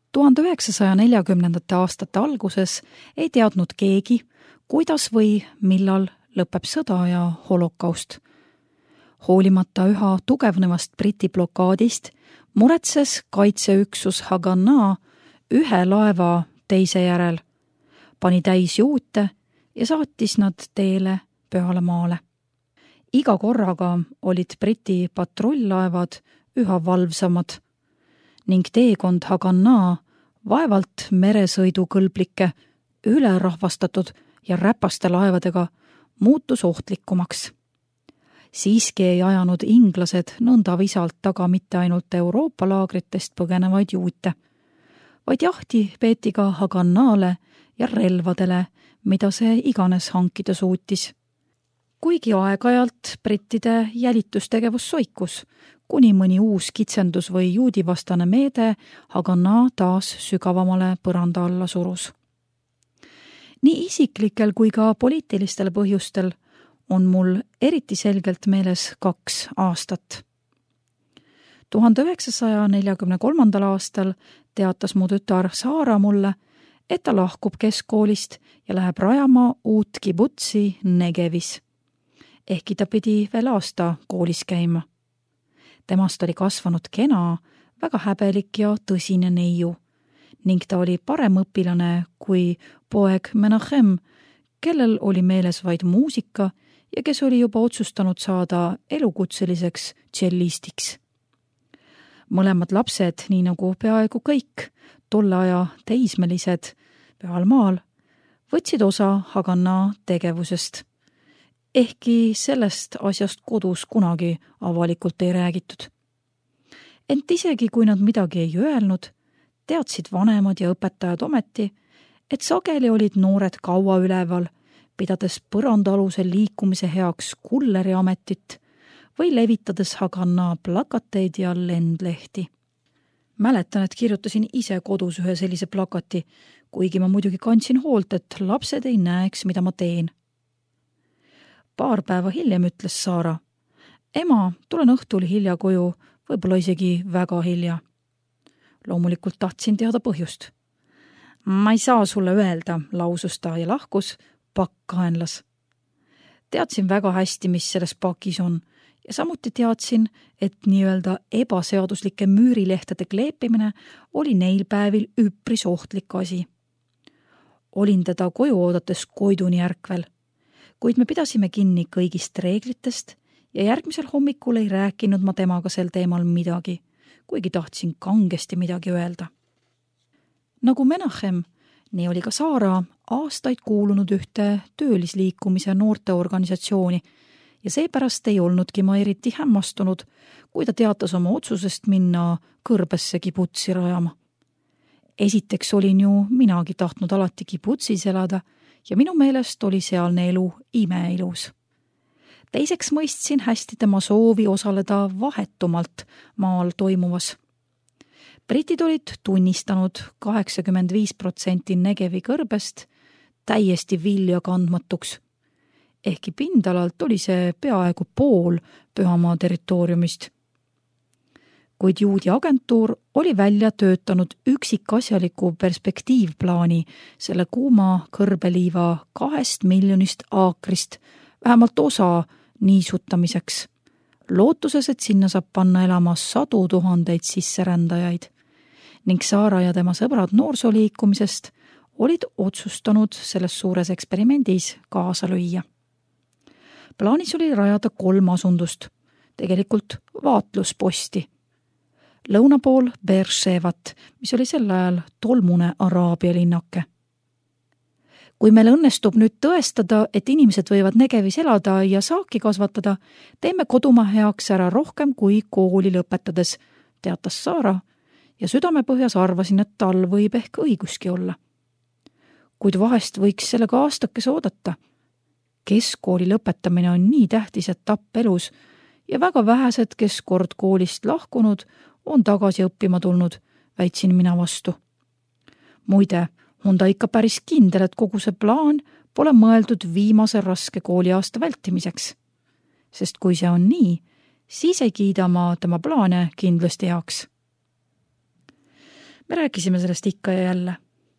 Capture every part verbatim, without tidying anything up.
tuhande üheksasaja neljakümnendate aastate alguses ei teadnud keegi, kuidas või millal lõpeb sõda ja holokaust. Hoolimata üha tugevnevast Briti blokaadist muretses kaitseüksus Haganah ühe laeva teise järel, pani täis juute ja saatis nad teele Pühale maale. Iga korraga olid Briti patrull-laevad üha valvsamad ning teekond Haganah vaevalt meresõidukõlblike, ülerahvastatud ja räpaste laevadega muutus ohtlikumaks. Siiski ei ajanud inglased nõnda visalt taga mitte ainult Euroopa laagritest põgenevaid juute, vaid jahti peeti ka Haganah'le ja relvadele, mida see iganes hankida suutis. Kuigi aeg-ajalt brittide jälitustegevus soikus, kuni mõni uus kitsendus või juudivastane meede Haganah taas sügavamale põranda alla surus. Nii isiklikel kui ka poliitilistel põhjustel on mul eriti selgelt meeles kaks aastat. tuhande üheksasaja neljakümne kolmandal aastal teatas mu tütar Saara mulle, et ta lahkub keskkoolist ja läheb rajama uut kibutsi Negevis. Ehkki ta pidi veel aasta koolis käima. Temast oli kasvanud kena, väga häbelik ja tõsine neiu ning ta oli parem õpilane kui poeg Menachem, kellel oli meeles vaid muusika ja kes oli juba otsustanud saada elukutseliseks tšellistiks. Mõlemad lapsed, nii nagu peaaegu kõik tolle aja teismelised Pühal maal, võtsid osa Haganah tegevusest, ehkki sellest asjast kodus kunagi avalikult ei räägitud. Ent isegi kui nad midagi ei öelnud, teadsid vanemad ja õpetajad ometi, et sageli olid noored kaua üleval, pidades põrandaalusel liikumise heaks kulleri ametit või levitades Haganah plakateid ja lendlehti. Mäletan, et kirjutasin ise kodus ühe sellise plakati, kuigi ma muidugi kandsin hoolt, et lapsed ei näeks, mida ma teen. Paar päeva hiljem ütles Saara, ema, tulen õhtul hilja koju, võib-olla isegi väga hilja. Loomulikult tahtsin teada põhjust. Ma ei saa sulle öelda, lausus ta ja lahkus pakk kaenlas. Teadsin väga hästi, mis selles pakis on ja samuti teadsin, et nii-öelda ebaseaduslike müürilehtede kleepimine oli neil päevil üpris ohtlik asi. Olin teda koju oodates koiduni ärkvel, kuid me pidasime kinni kõigist reeglitest ja järgmisel hommikul ei rääkinud ma temaga sel teemal midagi, kuigi tahtsin kangesti midagi öelda. Nagu Menachem, nii oli ka Saara aastaid kuulunud ühte töölisliikumise noorteorganisatsiooni ja seepärast ei olnudki ma eriti hämmastunud, kui ta teatas oma otsusest minna kõrbesse kibutsi rajama. Esiteks olin ju minagi tahtnud alati kibutsis elada ja minu meelest oli sealne elu imeilus. Teiseks mõistsin hästi tema soovi osaleda vahetumalt maal toimuvas. Britid olid tunnistanud kaheksakümmend viis protsenti Negevi kõrbest täiesti vilja kandmatuks, ehkki pindalalt oli see peaaegu pool Pühamaa territooriumist. Kuid juudi agentuur oli välja töötanud üksikasjaliku perspektiivplaani selle kuuma kõrbeliiva kahest miljonist aakrist vähemalt osa niisutamiseks, lootuses, et sinna saab panna elama sadu tuhandeid sisserändajaid ning Saara ja tema sõbrad noorsooliikumisest olid otsustanud selles suures eksperimendis kaasa lüüa. Plaanis oli rajada kolm asundust, tegelikult vaatlusposti. Lõuna pool Beershevat, mis oli sel ajal tolmune Araabia linnake. Kui meil õnnestub nüüd tõestada, et inimesed võivad Negevis elada ja saaki kasvatada, teeme kodumaa heaks ära rohkem kui kooli lõpetades, teatas Saara ja südamepõhjas arvasin, et tal võib ehk õiguski olla. Kuid vahest võiks sellega aastakese oodata. Keskkooli lõpetamine on nii tähtis etapp elus ja väga vähesed, kes kord koolist lahkunud, on tagasi õppima tulnud, väitsin mina vastu. Muide, on ta ikka päris kindel, et kogu see plaan pole mõeldud viimase raske kooliaasta vältimiseks. Sest kui see on nii, siis ei kiida ma tema plaane kindlasti heaks. me rääkisime sellest ikka ja jälle.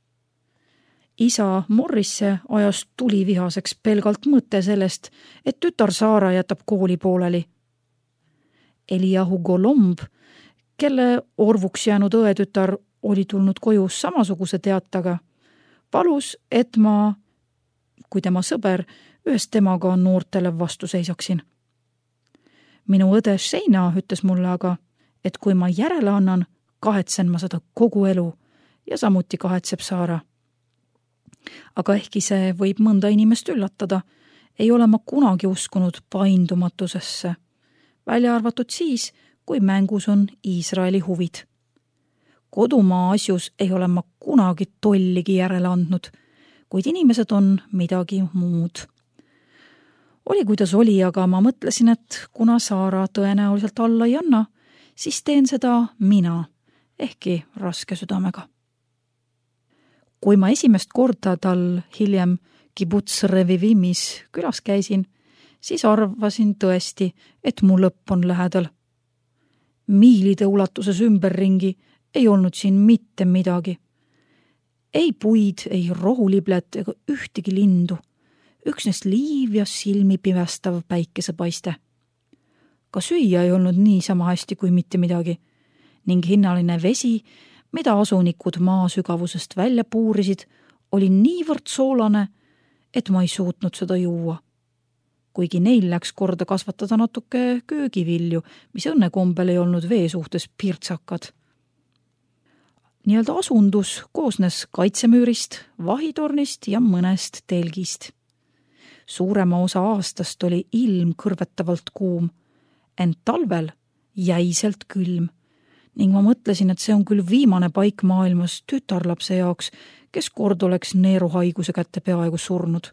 Isa Morrisse ajas tuli vihaseks pelgalt mõte sellest, et tütar Saara jätab kooli pooleli. Eliahu Golomb, kelle orvuks jäänud õetütar oli tulnud koju samasuguse teataga, palus, et ma, kui tema sõber, ühest temaga noortele vastu seisaksin. Minu õde Sheina ütles mulle aga, et kui ma järele annan, kahetsen ma seda kogu elu ja samuti kahetseb Saara. Aga ehkki see võib mõnda inimest üllatada, ei ole ma kunagi uskunud paindumatusesse, välja arvatud siis, kui mängus on Iisraeli huvid. Kodumaa asjus ei ole ma kunagi tolligi järele andnud, kuid inimesed on midagi muud. Oli kuidas oli, aga ma mõtlesin, et kuna Saara tõenäoliselt alla ei anna, siis teen seda mina, ehkki raske südamega. Kui ma esimest korda tal hiljem Kibbutz Revivimis külas käisin, siis arvasin tõesti, et mu lõpp on lähedal. Miilide ulatuses ümberringi ei olnud siin mitte midagi. Ei puid, ei rohuliblet ega ühtegi lindu, üksnes liiv ja silmi pimestav päikesepaiste. Ka süüa ei olnud niisama hästi kui mitte midagi ning hinnaline vesi, mida asunikud maa sügavusest välja puurisid, oli niivõrd soolane, et ma ei suutnud seda juua. Kuigi neil läks korda kasvatada natuke köögivilju, mis õnnekombel ei olnud vee suhtes pirtsakad. Nii-öelda asundus koosnes kaitsemüürist, vahitornist ja mõnest telgist. Suurema osa aastast oli ilm kõrvetavalt kuum, ent talvel jäiselt külm ning ma mõtlesin, et see on küll viimane paik maailmas tütarlapse jaoks, kes kord oleks neeruhaiguse kätte peaaegu surnud.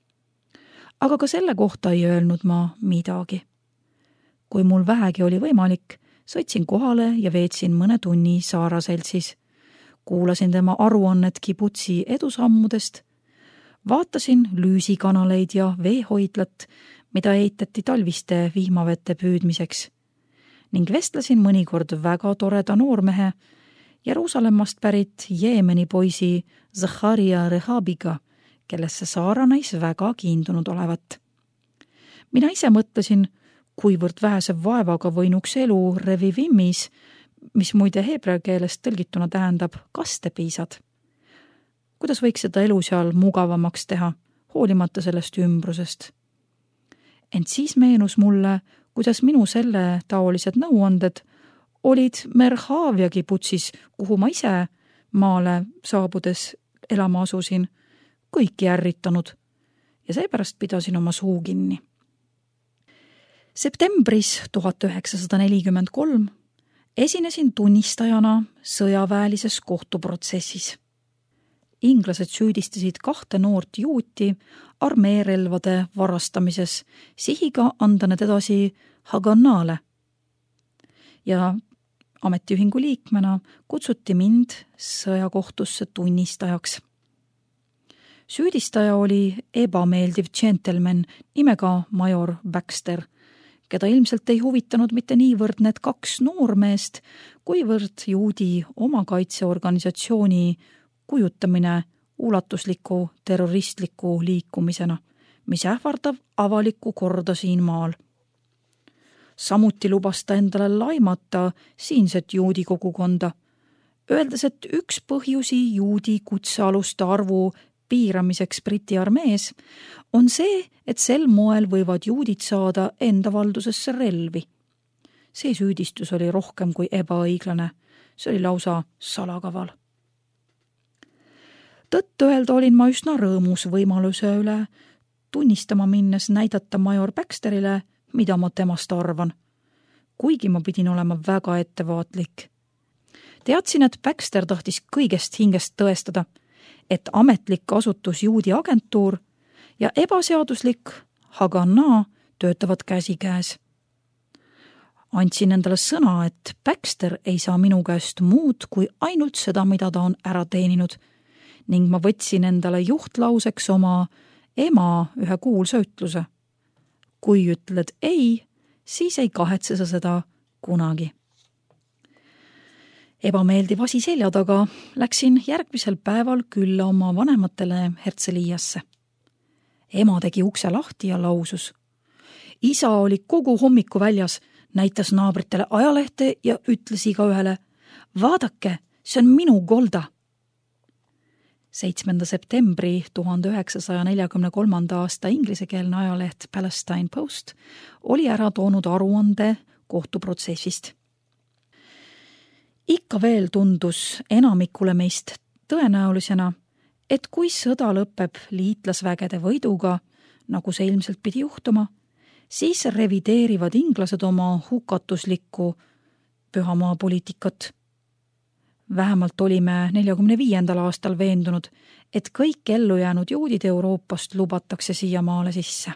Aga ka selle kohta ei öelnud ma midagi. Kui mul vähegi oli võimalik, sõitsin kohale ja veetsin mõne tunni Saara seltsis. Kuulasin tema aruannet Kibbutzi edusammudest, vaatasin lüüsikanaleid ja veehoidlat, mida eitati talviste vihmavete püüdmiseks ning vestlesin mõnikord väga toreda noormehe, Jeruusalemmast pärit Jeemeni poisi Zacharia Rehabiga, kellesse Saara näis väga kiindunud olevat. Mina ise mõtlesin, kuivõrd vähese vaevaga võinuks elu Revivimis, mis muide heebrea keelest tõlgituna tähendab kastepiisad. Kuidas võiks seda elu seal mugavamaks teha, hoolimata sellest ümbrusest? Ent siis meenus mulle, kuidas minu selle taolised nõuanded olid Merhavia kibutsis, kuhu ma ise maale saabudes elama asusin, kõiki ärritanud ja seepärast pidasin oma suu kinni. Septembris tuhat üheksasada nelikümmend kolm esinesin tunnistajana sõjaväelises kohtuprotsessis. Inglased süüdistasid kahte noort juuti armeerelvade varastamises, sihiga anda need edasi Haganale. Ja ametiühingu liikmena kutsuti mind sõjakohtusse tunnistajaks. Süüdistaja oli ebameeldiv džentelmen nimega major Baxter, keda ilmselt ei huvitanud mitte niivõrd need kaks noormeest, kuivõrd juudi omakaitseorganisatsiooni kujutamine ulatusliku terroristliku liikumisena, mis ähvardab avalikku korda siin maal. Samuti lubas ta endale laimata siinset juudi kogukonda, öeldes, et üks põhjusi juudi kutsealuste arvu piiramiseks Briti armees on see, et sel moel võivad juudid saada enda valdusesse relvi. See süüdistus oli rohkem kui ebaõiglane, see oli lausa salakaval. Tõtt öelda olin ma üsna rõõmus võimaluse üle tunnistama minnes näidata major Baxterile, mida ma temast arvan, kuigi ma pidin olema väga ettevaatlik. Teadsin, et Baxter tahtis kõigest hingest tõestada, et ametlik asutus juudi agentuur ja ebaseaduslik Haganah töötavad käsikäes. Andsin endale sõna, et Baxter ei saa minu käest muud kui ainult seda, mida ta on ära teeninud, ning ma võtsin endale juhtlauseks oma ema ühe kuulsa ütluse. Kui ütled ei, siis ei kahetse sa seda kunagi. Ebameeldiv asi selja taga läksin järgmisel päeval külla oma vanematele Hertseliiasse. Ema tegi ukse lahti ja lausus. Isa oli kogu hommiku väljas, näitas naabritele ajalehte ja ütles igaühele, vaadake, see on minu Golda. seitsmenda septembri tuhande üheksasaja neljakümne kolmanda aasta inglisekeelne ajaleht Palestine Post oli ära toonud aruande kohtuprotsessist. Ikka veel tundus enamikule meist tõenäolisena, et kui sõda lõpeb liitlasvägede võiduga, nagu see ilmselt pidi juhtuma, siis revideerivad inglased oma hukatuslikku pühamaa poliitikat. Vähemalt olime neljakümne viiendal aastal veendunud, et kõik ellu jäänud juudid Euroopast lubatakse siiamaale sisse.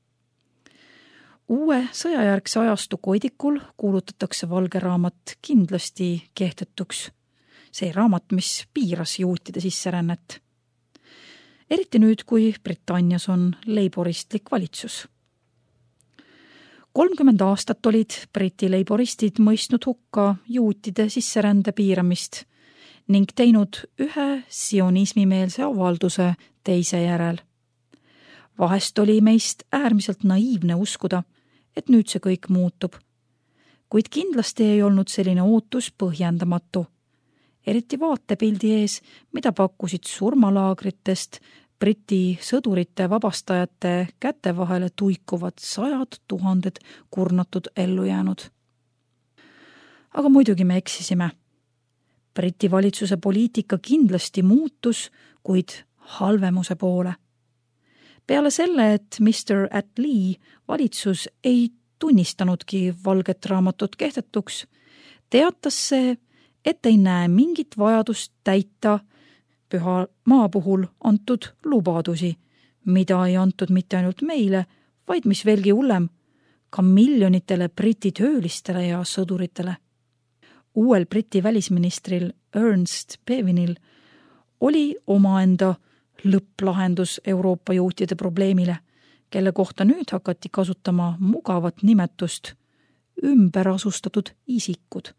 Uue sõjajärgse ajastu koidikul kuulutatakse valge raamat kindlasti kehtetuks. See raamat, mis piiras juutide sisserännet. Eriti nüüd, kui Britannias on leiboristlik valitsus. kolmkümmend aastat olid Briti leiboristid mõistnud hukka juutide sisserände piiramist ning teinud ühe sionismimeelse avalduse teise järel. Vahest oli meist äärmiselt naiivne uskuda, et nüüd see kõik muutub. Kuid kindlasti ei olnud selline ootus põhjendamatu. Eriti vaatepildi ees, mida pakkusid surmalaagritest Briti sõdurite vabastajate käte vahele tuikuvad sajad tuhanded kurnatud ellu jäänud. Aga muidugi me eksisime. Briti valitsuse poliitika kindlasti muutus, kuid halvemuse poole. Peale selle, et mister Attlee valitsus ei tunnistanudki valget raamatut kehtetuks, teatas see, et ei näe mingit vajadust täita püha maa puhul antud lubadusi, mida ei antud mitte ainult meile, vaid mis veelgi hullem, ka miljonitele Briti töölistele ja sõduritele. Uuel Briti välisministril Ernest Bevinil oli omaenda lõpplahendus Euroopa juutide probleemile, kelle kohta nüüd hakati kasutama mugavat nimetust ümberasustatud isikud.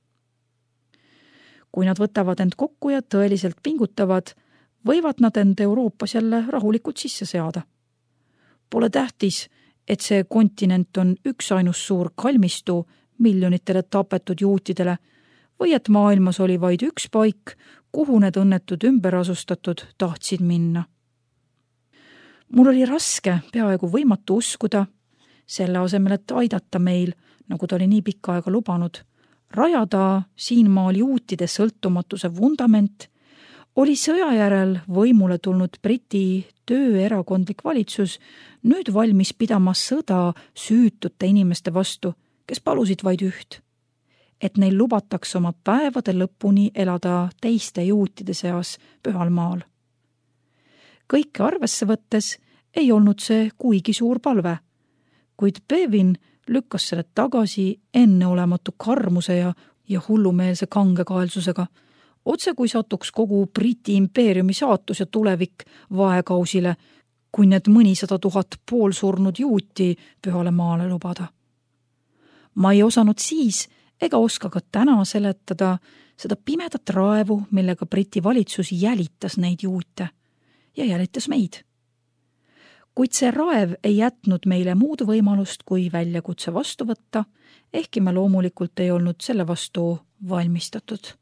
Kui nad võtavad end kokku ja tõeliselt pingutavad, võivad nad end Euroopas jälle rahulikult sisse seada. Pole tähtis, et see kontinent on üks ainus suur kalmistu miljonitele tapetud juutidele või et maailmas oli vaid üks paik, kuhu need õnnetud ümberasustatud tahtsid minna. Mul oli raske, peaaegu võimatu uskuda, selle asemel, et aidata meil, nagu ta oli nii pikka aega lubanud, rajada siinmaal juutide sõltumatuse vundament, oli sõja järel võimule tulnud Briti tööerakondlik valitsus nüüd valmis pidama sõda süütute inimeste vastu, kes palusid vaid üht, et neil lubataks oma päevade lõpuni elada teiste juutide seas pühal maal. Kõike arvesse võttes ei olnud see kuigi suur palve, kuid Bevin lükkas selle tagasi enneolematu karmuse ja, ja hullumeelse kangekaelsusega, otse kui satuks kogu Briti impeeriumi saatus ja tulevik vaekausile, kui need mõnisada tuhat poolsurnud juuti pühale maale lubada. Ma ei osanud siis ega oska ka täna seletada seda pimedat raevu, millega Briti valitsus jälitas neid juute ja jälitas meid. Kuid see raev ei jätnud meile muud võimalust kui väljakutse vastu võtta, ehkki me loomulikult ei olnud selle vastu valmistatud.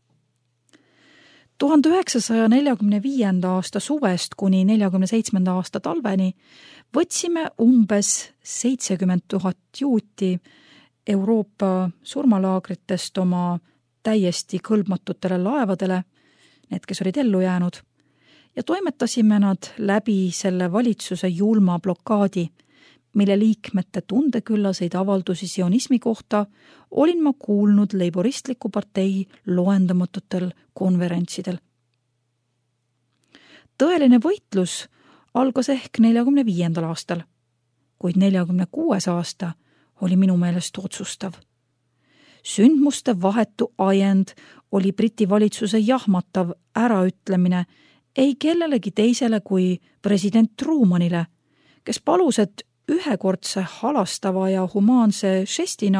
tuhande üheksasaja neljakümne viienda aasta suvest kuni neljakümne seitsmenda aasta talveni võtsime umbes seitsekümmend tuhat juuti Euroopa surmalaagritest oma täiesti kõlbmatutele laevadele, need, kes olid ellu jäänud, ja toimetasime nad läbi selle valitsuse julma blokaadi, mille liikmete tundeküllaseid avaldusi sionismi kohta olin ma kuulnud leiboristliku partei loendamatutel konverentsidel. Tõeline võitlus algas ehk neljakümne viiendal aastal, kuid neljakümne kuues aasta oli minu meelest otsustav. Sündmuste vahetu ajend oli Briti valitsuse jahmatav äraütlemine ei kellelegi teisele kui president Trumanile, kes palus, et ühekordse halastava ja humaanse žestina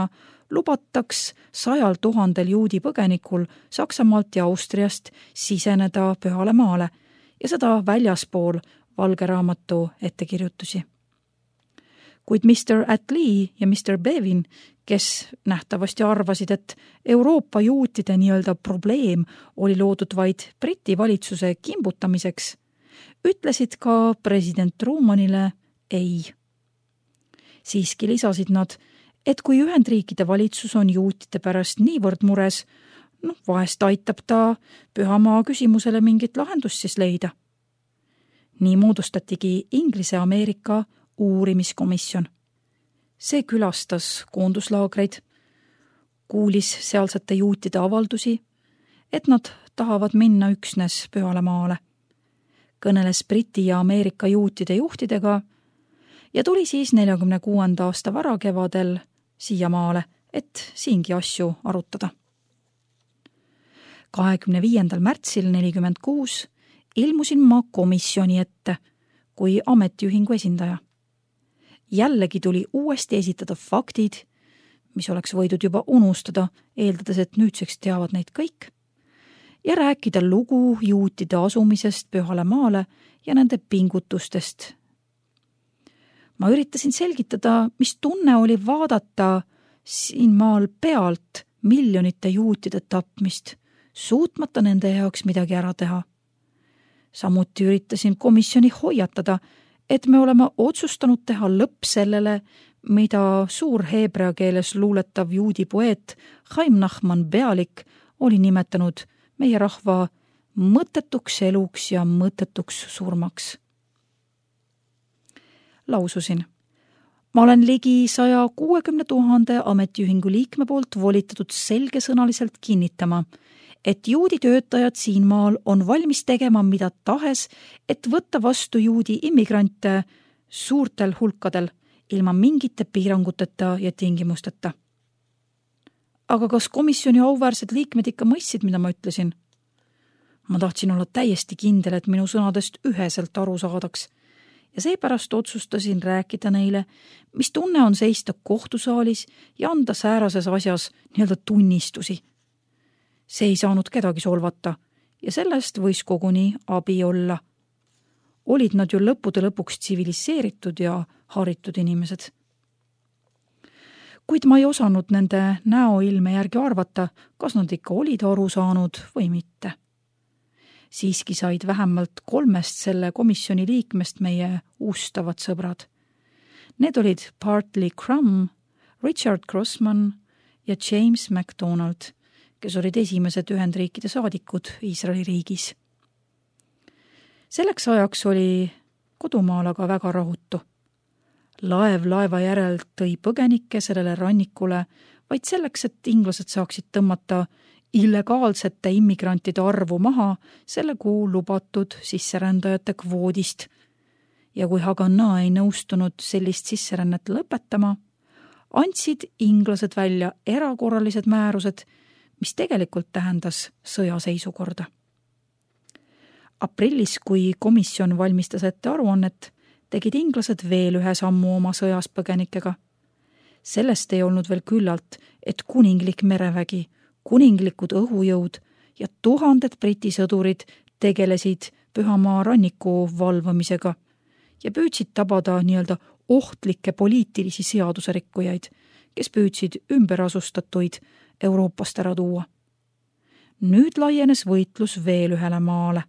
lubataks sajal tuhandel juudi põgenikul Saksamaalt ja Austriast siseneda Pühale maale ja seda väljaspool Valge raamatu ettekirjutusi. Kuid mister Attlee ja mister Bevin, kes nähtavasti arvasid, et Euroopa juutide nii-öelda probleem oli loodud vaid Briti valitsuse kimbutamiseks, ütlesid ka president Trumanile ei. Siiski lisasid nad, et kui Ühendriikide valitsus on juutide pärast niivõrd mures, no vahest aitab ta Pühamaa küsimusele mingit lahendust siis leida. Nii moodustatigi Inglise-Ameerika uurimiskomisjon. See külastas koonduslaagreid, kuulis sealsete juutide avaldusi, et nad tahavad minna üksnes Pühale maale. Kõneles Briti ja Ameerika juutide juhtidega ja tuli siis neljakümne kuuenda aasta varakevadel siia maale, et siingi asju arutada. kahekümne viiendal märtsil nelikümmend kuus ilmusin ma komisjoni ette kui ametiühingu esindaja. Jällegi tuli uuesti esitada faktid, mis oleks võidud juba unustada, eeldades, et nüüdseks teavad neid kõik, ja rääkida lugu juutide asumisest Pühale maale ja nende pingutustest. Ma üritasin selgitada, mis tunne oli vaadata siin maal pealt miljonite juutide tapmist, suutmata nende jaoks midagi ära teha. Samuti üritasin komisjoni hoiatada, et me oleme otsustanud teha lõpp sellele, mida suur heebrea keeles luuletav juudi poeet Chaim Nachman Bealik oli nimetanud meie rahva mõttetuks eluks ja mõttetuks surmaks. Laususin. Ma olen ligi saja kuuekümne tuhande ametiühingu liikme poolt volitatud selgesõnaliselt kinnitama, et juudi töötajad siin maal on valmis tegema mida tahes, et võtta vastu juudi immigrante suurtel hulkadel ilma mingite piiranguteta ja tingimusteta. Aga kas komisjoni auväärsed liikmed ikka mõistsid, mida ma ütlesin? Ma tahtsin olla täiesti kindel, et minu sõnadest üheselt aru saadaks ja seepärast otsustasin rääkida neile, mis tunne on seista kohtusaalis ja anda säärases asjas nii-öelda tunnistusi. See ei saanud kedagi solvata ja sellest võis koguni abi olla. Olid nad ju lõppude lõpuks tsiviliseeritud ja haritud inimesed. Kuid ma ei osanud nende näoilme järgi arvata, kas nad ikka olid aru saanud või mitte. Siiski said vähemalt kolmest selle komisjoni liikmest meie ustavad sõbrad. Need olid Bartley Crum, Richard Grossman ja James MacDonald, kes olid esimesed Ühendriikide saadikud Iisraeli riigis. Selleks ajaks oli kodumaal aga väga rahutu. Laev laeva järel tõi põgenikke sellele rannikule vaid selleks, et inglased saaksid tõmmata illegaalsete immigrantide arvu maha selle kuu lubatud sisserändajate kvoodist. Ja kui Haganah ei nõustunud sellist sisserännet lõpetama, andsid inglased välja erakorralised määrused, mis tegelikult tähendas sõjaseisukorda. Aprillis, kui komisjon valmistas ette aruannet, tegid inglased veel ühe sammu oma sõjas põgenikega. Sellest ei olnud veel küllalt, et kuninglik merevägi, kuninglikud õhujõud ja tuhanded Briti sõdurid tegelesid Pühamaa ranniku valvamisega ja püüdsid tabada nii-öelda ohtlikke poliitilisi seaduserikkujaid, kes püüdsid ümberasustatuid Euroopast ära tuua. Nüüd laienes võitlus veel ühele maale.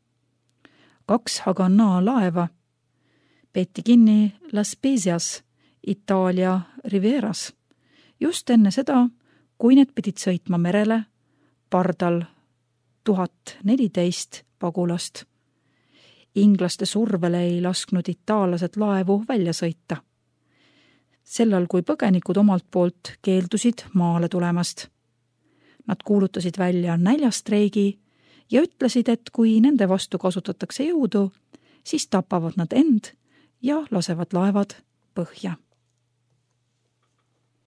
Kaks Haganah laeva peeti kinni La Spezias, Itaalia Riveras, just enne seda, kui need pidid sõitma merele, pardal tuhat neliteist pagulast. Inglaste survele ei lasknud itaallased laevu välja sõita. Sellal, kui põgenikud omalt poolt keeldusid maale tulemast. Nad kuulutasid välja näljastreigi ja ütlesid, et kui nende vastu kasutatakse jõudu, siis tapavad nad end ja lasevad laevad põhja.